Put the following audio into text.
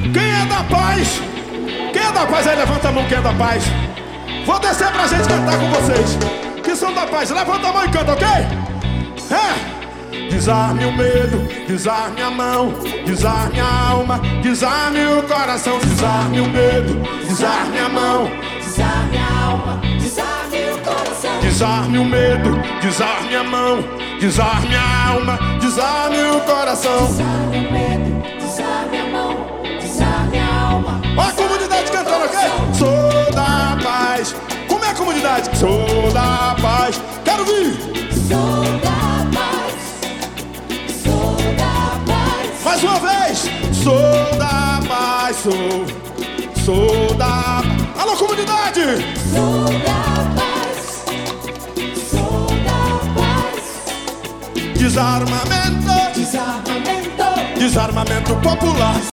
Quem é da paz? Quem é da paz aí, levanta a mão, quem é da paz. Vou descer pra gente cantar com vocês que são da paz, levanta a mão e canta, ok? Desarme o medo, desarme a mão, desarme a alma, desarme o coração. Desarme o medo, desarme a mão, desarme a alma, desarme o coração. Desarme o medo, desarme a mão, desarme a alma, desarme o coração. Desarme o medo, desarme a mão, desarme a alma. Ó a comunidade cantando, ok? Sou da paz. Como é a comunidade? Sou da paz. Quero vir. Sou da paz, sou da paz. Mais uma vez. Sou da paz, sou da... Alô, comunidade! Sou da paz, sou da paz. Desarmamento, Desarmamento, desarmamento popular.